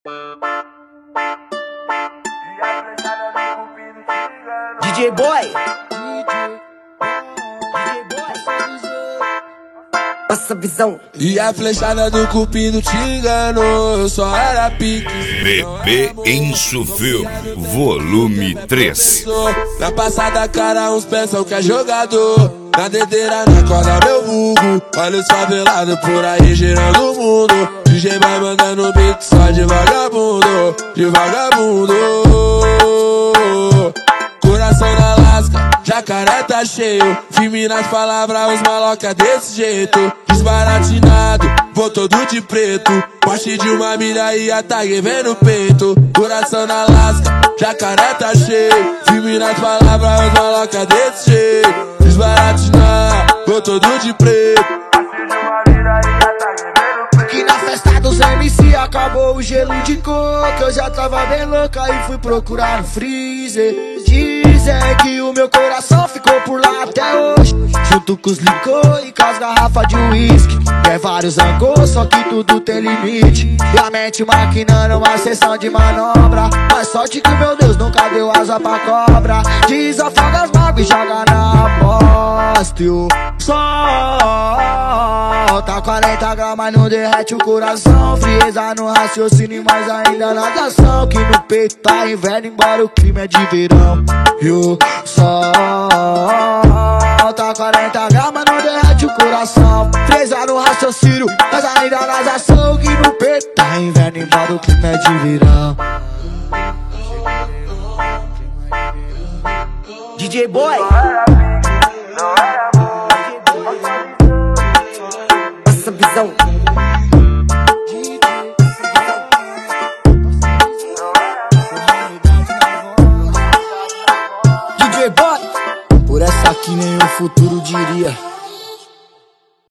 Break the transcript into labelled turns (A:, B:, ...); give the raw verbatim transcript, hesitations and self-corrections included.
A: D J Boy, passa a visão.
B: E a flechada do cupido te enganou, eu só era pique.
C: Bebê Insufil, volume três.
B: Na passada cara uns pensam que é jogador, na dedeira na corda meu vulgo. Olha os favelados por aí girando o mundo. D J vai mandando beat só de vagabundo, de vagabundo. Coração na lasca, jacaré tá cheio. Firme nas palavras, os maloca desse jeito. Desbaratinado, vou todo de preto. Poste de uma milha e a tag vem no peito. Coração na lasca, jacaré tá cheio. Firme nas palavras, os maloca desse jeito. Desbaratinado, vou todo de preto.
D: Que na festa dos M C acabou o gelo de coco. Eu já tava bem louca e fui procurar no freezer. Dizem que o meu coração ficou por lá até hoje, junto com os licor e com as garrafas de uísque. É vários angos, só que tudo tem limite. E a mente maquinando uma sessão de manobra. Mas sorte que meu Deus nunca deu asa pra cobra. Desafoga as mágoas e joga na bosta. E o sol tá quarenta gramas, não derrete o coração. Frieza no raciocínio, mas ainda na ação. Que no peito tá inverno, embora o clima é de verão. E o sol tá quarenta gramas, não derrete o coração. Frieza no raciocínio, mas ainda na ação. Que no peito tá inverno, embora o clima é de verão.
A: D J Boy, passa a visão.
D: D J Boy, por essa aqui nem o futuro diria.